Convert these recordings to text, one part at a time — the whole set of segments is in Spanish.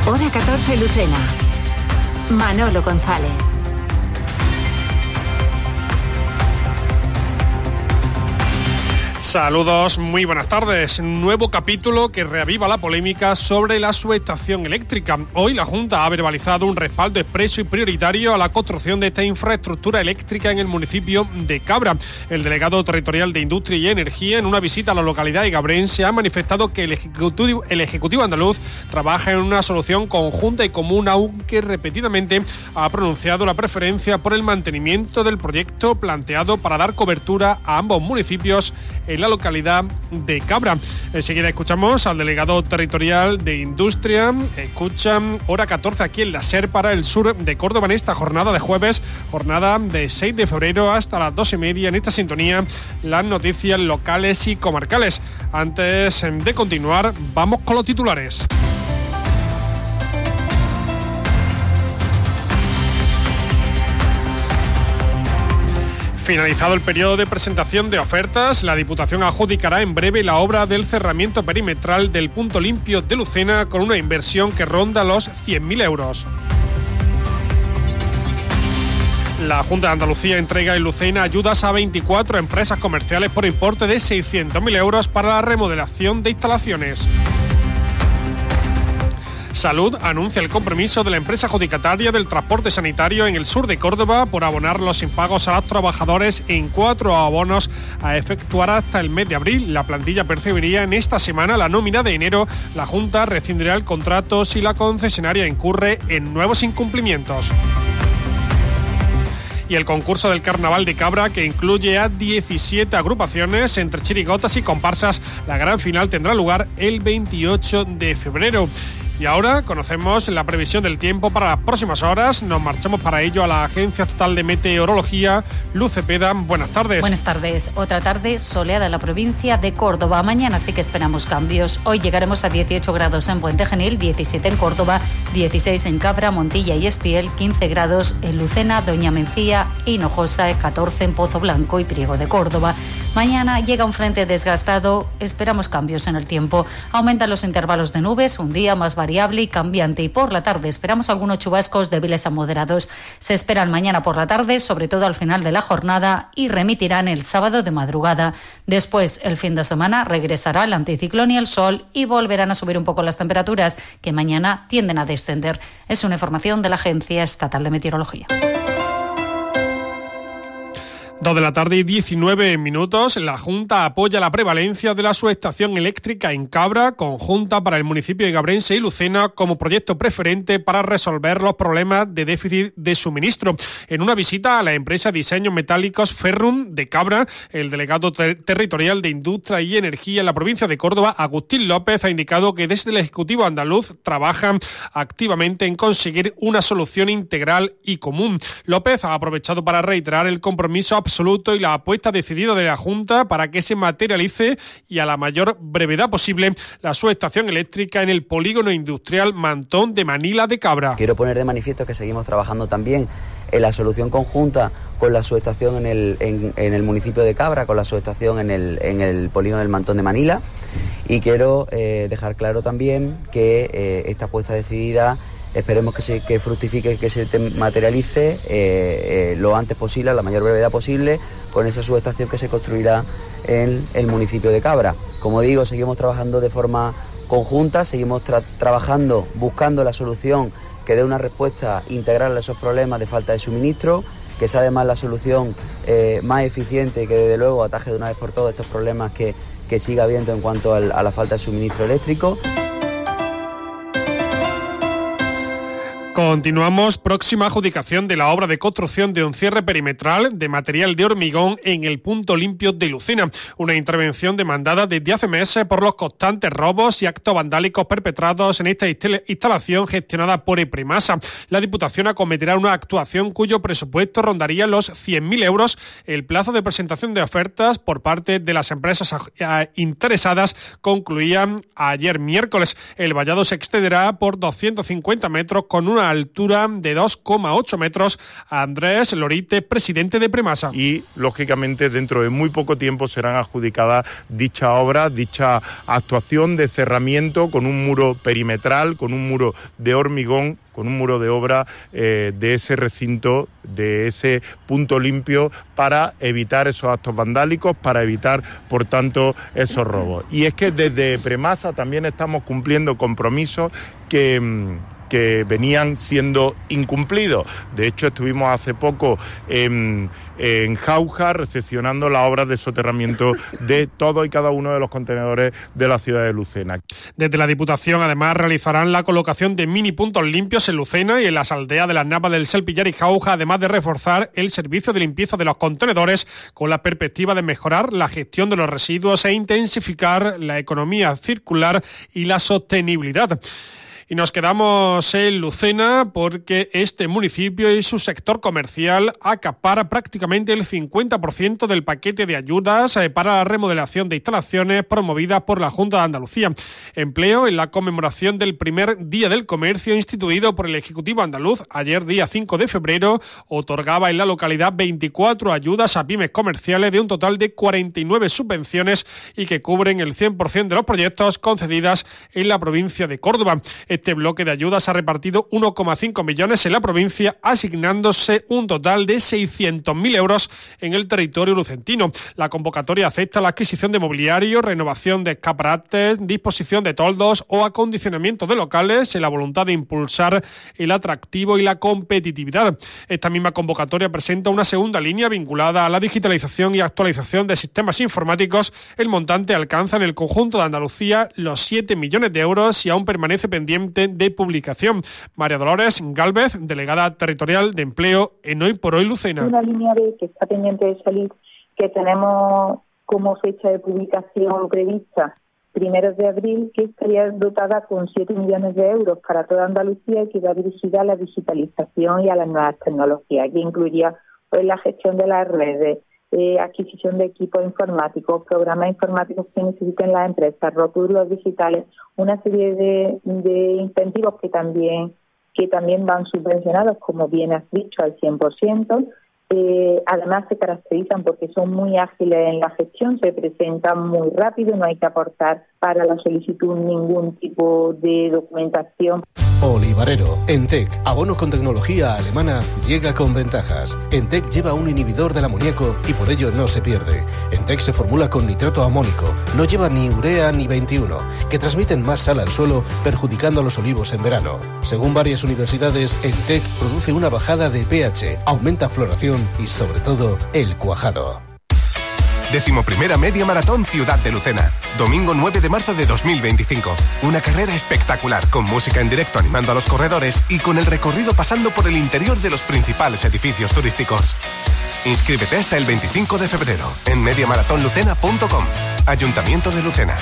Hora 14 Lucena. Manolo González. Saludos, muy buenas tardes. Nuevo capítulo que reaviva la polémica sobre la subestación eléctrica. Hoy la Junta ha verbalizado un respaldo expreso y prioritario a la construcción de esta infraestructura eléctrica en el municipio de Cabra. El delegado territorial de Industria y Energía, en una visita a la localidad de Gabrense, ha manifestado que el Ejecutivo andaluz trabaja en una solución conjunta y común, aunque repetidamente ha pronunciado la preferencia por el mantenimiento del proyecto planteado para dar cobertura a ambos municipios en la localidad de Cabra. Enseguida escuchamos al delegado territorial de Industria. Escuchan Hora 14 aquí en la SER para el sur de Córdoba en esta jornada de jueves, jornada de 6 de febrero hasta las 2:30. En esta sintonía, las noticias locales y comarcales. Antes de continuar, vamos con los titulares. Finalizado el periodo de presentación de ofertas, la Diputación adjudicará en breve la obra del cerramiento perimetral del punto limpio de Lucena con una inversión que ronda los 100.000 euros. La Junta de Andalucía entrega en Lucena ayudas a 24 empresas comerciales por importe de 600.000 euros para la remodelación de instalaciones. Salud anuncia el compromiso de la empresa adjudicataria del transporte sanitario en el sur de Córdoba por abonar los impagos a los trabajadores en 4 abonos a efectuar hasta el mes de abril. La plantilla percibiría en esta semana la nómina de enero. La Junta rescindirá el contrato si la concesionaria incurre en nuevos incumplimientos. Y el concurso del Carnaval de Cabra, que incluye a 17 agrupaciones entre chirigotas y comparsas. La gran final tendrá lugar el 28 de febrero. Y ahora conocemos la previsión del tiempo para las próximas horas. Nos marchamos para ello a la Agencia Estatal de Meteorología. Luz Cepeda, buenas tardes. Buenas tardes. Otra tarde soleada en la provincia de Córdoba. Mañana sí que esperamos cambios. Hoy llegaremos a 18 grados en Puente Genil, 17 en Córdoba, 16 en Cabra, Montilla y Espiel, 15 grados en Lucena, Doña Mencía, Hinojosa, 14 en Pozo Blanco y Priego de Córdoba. Mañana llega un frente desgastado. Esperamos cambios en el tiempo. Aumentan los intervalos de nubes, un día más variable y cambiante, y por la tarde esperamos algunos chubascos débiles a moderados. Se esperan mañana por la tarde, sobre todo al final de la jornada, y remitirán el sábado de madrugada. Después, el fin de semana, regresará el anticiclón y el sol y volverán a subir un poco las temperaturas, que mañana tienden a descender. Es una información de la Agencia Estatal de Meteorología. 2 de la tarde y 19 minutos. La Junta apoya la prevalencia de la subestación eléctrica en Cabra, conjunta para el municipio de Gabrense y Lucena, como proyecto preferente para resolver los problemas de déficit de suministro. En una visita a la empresa Diseños Metálicos Ferrum de Cabra, el delegado territorial de Industria y Energía en la provincia de Córdoba, Agustín López, ha indicado que desde el Ejecutivo andaluz trabajan activamente en conseguir una solución integral y común. López ha aprovechado para reiterar el compromiso absoluto y la apuesta decidida de la Junta para que se materialice y a la mayor brevedad posible la subestación eléctrica en el polígono industrial Mantón de Manila de Cabra. Quiero poner de manifiesto que seguimos trabajando también en la solución conjunta con la subestación en el municipio de Cabra, con la subestación en el polígono del Mantón de Manila, y quiero dejar claro también que esta apuesta decidida esperemos que fructifique, que se materialice lo antes posible, a la mayor brevedad posible, con esa subestación que se construirá en el municipio de Cabra. Como digo, seguimos trabajando de forma conjunta, seguimos trabajando, buscando la solución que dé una respuesta integral a esos problemas de falta de suministro, que sea además la solución más eficiente y que desde luego ataje de una vez por todas estos problemas que sigue habiendo en cuanto a la falta de suministro eléctrico. Continuamos. Próxima adjudicación de la obra de construcción de un cierre perimetral de material de hormigón en el punto limpio de Lucena. Una intervención demandada desde hace meses por los constantes robos y actos vandálicos perpetrados en esta instalación gestionada por Epremasa. La Diputación acometerá una actuación cuyo presupuesto rondaría los 100.000 euros. El plazo de presentación de ofertas por parte de las empresas interesadas concluía ayer miércoles. El vallado se extenderá por 250 metros con una una altura de 2,8 metros. Andrés Lorite, presidente de Premasa. Y, lógicamente, dentro de muy poco tiempo serán adjudicadas dicha obra, dicha actuación de cerramiento con un muro perimetral, con un muro de hormigón, con un muro de obra de ese recinto, de ese punto limpio, para evitar esos actos vandálicos, para evitar, por tanto, esos robos. Y es que desde Premasa también estamos cumpliendo compromisos que venían siendo incumplidos. De hecho, estuvimos hace poco en Jauja recepcionando las obras de soterramiento de todos y cada uno de los contenedores de la ciudad de Lucena. Desde la Diputación, además, realizarán la colocación de mini puntos limpios en Lucena y en las aldeas de las Navas del Selpillar y Jauja, además de reforzar el servicio de limpieza de los contenedores con la perspectiva de mejorar la gestión de los residuos e intensificar la economía circular y la sostenibilidad. Y nos quedamos en Lucena porque este municipio y su sector comercial acapara prácticamente el 50% del paquete de ayudas para la remodelación de instalaciones promovidas por la Junta de Andalucía. Empleo en la conmemoración del primer Día del Comercio instituido por el Ejecutivo andaluz ayer, día 5 de febrero, otorgaba en la localidad 24 ayudas a pymes comerciales de un total de 49 subvenciones y que cubren el 100% de los proyectos concedidas en la provincia de Córdoba. Este bloque de ayudas ha repartido 1,5 millones en la provincia, asignándose un total de 600.000 euros en el territorio lucentino. La convocatoria acepta la adquisición de mobiliario, renovación de escaparates, disposición de toldos o acondicionamiento de locales en la voluntad de impulsar el atractivo y la competitividad. Esta misma convocatoria presenta una segunda línea vinculada a la digitalización y actualización de sistemas informáticos. El montante alcanza en el conjunto de Andalucía los 7 millones de euros y aún permanece pendiente de publicación. María Dolores Gálvez, delegada territorial de empleo en Hoy por Hoy Lucena. Una línea B que está pendiente de salir, que tenemos como fecha de publicación prevista 1 de abril, que estaría dotada con 7 millones de euros para toda Andalucía y que va dirigida a la digitalización y a las nuevas tecnologías, que incluiría pues la gestión de las redes, adquisición de equipos informáticos, programas informáticos que necesiten las empresas, rótulos digitales, una serie de incentivos que también van subvencionados, como bien has dicho, al 100%. Además se caracterizan porque son muy ágiles en la gestión, se presentan muy rápido, no hay que aportar para la solicitud ningún tipo de documentación. Olivarero, Entec, abono con tecnología alemana, llega con ventajas. Entec lleva un inhibidor del amoníaco y por ello no se pierde. Entec se formula con nitrato amónico, no lleva ni urea ni 21, que transmiten más sal al suelo, perjudicando a los olivos en verano. Según varias universidades, Entec produce una bajada de pH, aumenta floración y sobre todo el cuajado. 11ª Media Maratón Ciudad de Lucena. Domingo 9 de marzo de 2025. Una carrera espectacular, con música en directo animando a los corredores y con el recorrido pasando por el interior de los principales edificios turísticos. Inscríbete hasta el 25 de febrero en mediamaratonlucena.com. Ayuntamiento de Lucena.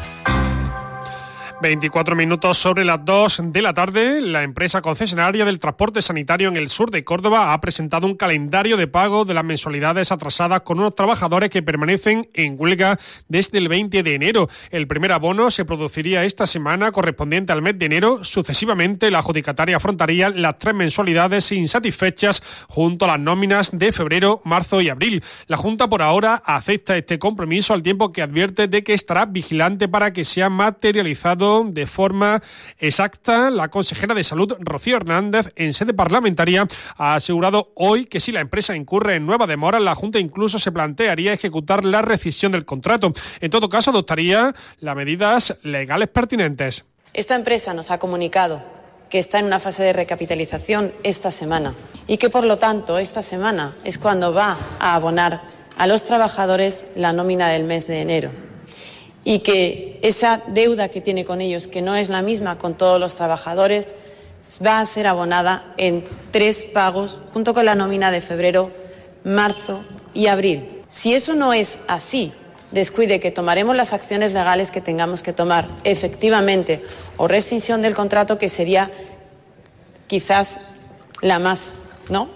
24 minutos sobre las 2 de la tarde, la empresa concesionaria del transporte sanitario en el sur de Córdoba ha presentado un calendario de pago de las mensualidades atrasadas con unos trabajadores que permanecen en huelga desde el 20 de enero. El primer abono se produciría esta semana correspondiente al mes de enero. Sucesivamente, la adjudicataria afrontaría las 3 mensualidades insatisfechas junto a las nóminas de febrero, marzo y abril. La Junta por ahora acepta este compromiso al tiempo que advierte de que estará vigilante para que sea materializado de forma exacta. La consejera de Salud, Rocío Hernández, en sede parlamentaria, ha asegurado hoy que si la empresa incurre en nueva demora, la Junta incluso se plantearía ejecutar la rescisión del contrato. En todo caso, adoptaría las medidas legales pertinentes. Esta empresa nos ha comunicado que está en una fase de recapitalización esta semana y que, por lo tanto, esta semana es cuando va a abonar a los trabajadores la nómina del mes de enero. Y que esa deuda que tiene con ellos, que no es la misma con todos los trabajadores, va a ser abonada en 3 pagos junto con la nómina de febrero, marzo y abril. Si eso no es así, descuide que tomaremos las acciones legales que tengamos que tomar, efectivamente, o rescisión del contrato, que sería quizás la más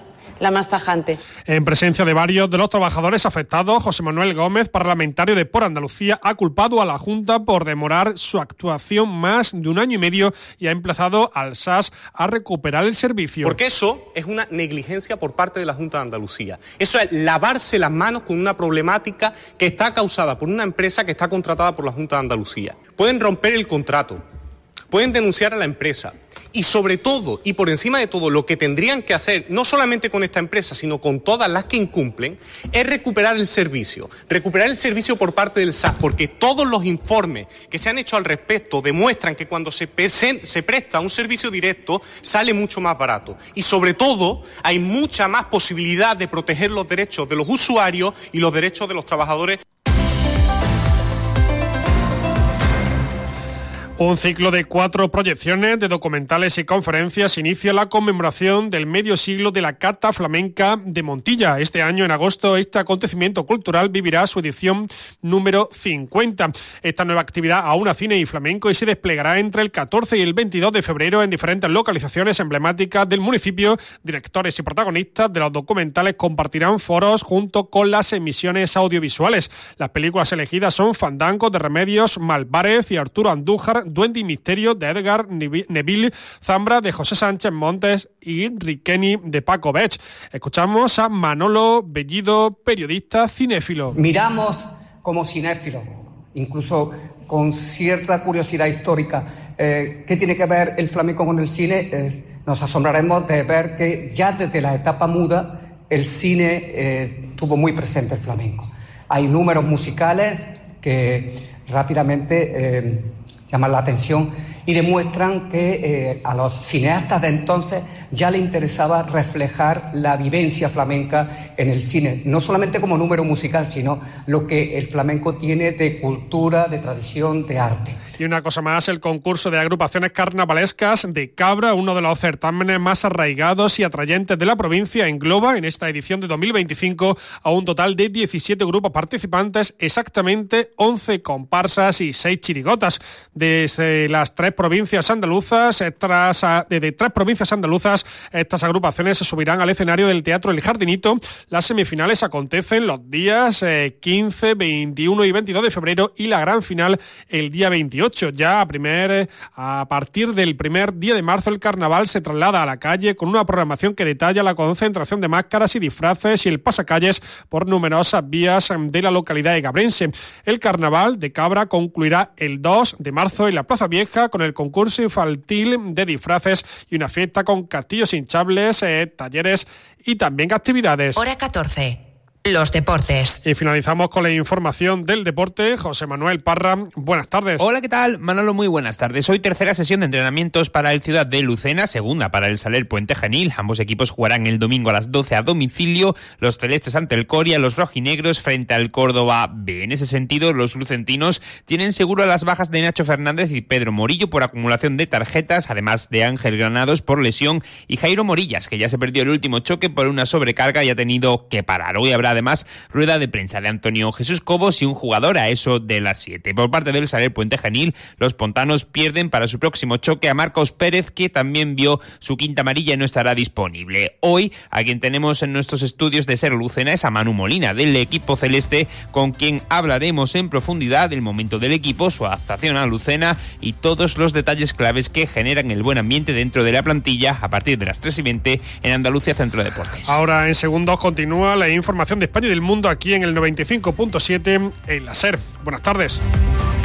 la más tajante. En presencia de varios de los trabajadores afectados, José Manuel Gómez, parlamentario de Por Andalucía, ha culpado a la Junta por demorar su actuación más de un año y medio y ha emplazado al SAS a recuperar el servicio. Porque eso es una negligencia por parte de la Junta de Andalucía. Eso es lavarse las manos con una problemática que está causada por una empresa que está contratada por la Junta de Andalucía. Pueden romper el contrato, pueden denunciar a la empresa y sobre todo, y por encima de todo, lo que tendrían que hacer, no solamente con esta empresa, sino con todas las que incumplen, es recuperar el servicio por parte del SAS, porque todos los informes que se han hecho al respecto demuestran que cuando se presta un servicio directo sale mucho más barato y sobre todo hay mucha más posibilidad de proteger los derechos de los usuarios y los derechos de los trabajadores. Un ciclo de 4 proyecciones de documentales y conferencias inicia la conmemoración del medio siglo de la Cata Flamenca de Montilla. Este año, en agosto, este acontecimiento cultural vivirá su edición número 50. Esta nueva actividad aúna cine y flamenco y se desplegará entre el 14 y el 22 de febrero en diferentes localizaciones emblemáticas del municipio. Directores y protagonistas de los documentales compartirán foros junto con las emisiones audiovisuales. Las películas elegidas son Fandango de Remedios Malvarez y Arturo Andújar, Duende y Misterio de Edgar Neville, Zambra de José Sánchez Montes y Riqueni de Paco Bech. Escuchamos a Manolo Bellido, periodista cinéfilo. Miramos como cinéfilos, incluso con cierta curiosidad histórica, ¿qué tiene que ver el flamenco con el cine? Nos asombraremos de ver que ya desde la etapa muda el cine tuvo muy presente el flamenco. Hay números musicales que rápidamente llaman la atención y demuestran que a los cineastas de entonces ya les interesaba reflejar la vivencia flamenca en el cine, no solamente como número musical, sino lo que el flamenco tiene de cultura, de tradición, de arte. Y una cosa más, el concurso de agrupaciones carnavalescas de Cabra, uno de los certámenes más arraigados y atrayentes de la provincia, engloba en esta edición de 2025 a un total de 17 grupos participantes, exactamente 11 comparsas y 6 chirigotas. Desde las tres provincias andaluzas, estas agrupaciones se subirán al escenario del Teatro El Jardinito. Las semifinales acontecen los días 15, 21 y 22 de febrero y la gran final el día 28. Ya a partir del primer día de marzo el carnaval se traslada a la calle con una programación que detalla la concentración de máscaras y disfraces y el pasacalles por numerosas vías de la localidad de Gabrense. El carnaval de Cabra concluirá el 2 de marzo en la Plaza Vieja con el concurso infantil de disfraces y una fiesta con castillos hinchables, talleres y también actividades. Hora 14. Los deportes. Y finalizamos con la información del deporte. José Manuel Parra, buenas tardes. Hola, ¿qué tal? Manolo, muy buenas tardes. Hoy tercera sesión de entrenamientos para el Ciudad de Lucena, segunda para el Saler Puente Genil. Ambos equipos jugarán el domingo a las 12 a domicilio. Los celestes ante el Coria, los rojinegros frente al Córdoba B. En ese sentido, los lucentinos tienen seguro a las bajas de Nacho Fernández y Pedro Morillo por acumulación de tarjetas, además de Ángel Granados por lesión y Jairo Morillas, que ya se perdió el último choque por una sobrecarga y ha tenido que parar. Hoy habrá además rueda de prensa de Antonio Jesús Cobos y un jugador a eso de las 7. Por parte del Saler Puente Genil, los pontanos pierden para su próximo choque a Marcos Pérez, que también vio su quinta amarilla y no estará disponible. Hoy, a quien tenemos en nuestros estudios de Ser Lucena es a Manu Molina, del equipo celeste, con quien hablaremos en profundidad del momento del equipo, su adaptación a Lucena y todos los detalles claves que generan el buen ambiente dentro de la plantilla a partir de las 3:20 en Andalucía Centro de Deportes. Ahora en segundos continúa la información de España y del mundo aquí en el 95.7 en la SER. Buenas tardes.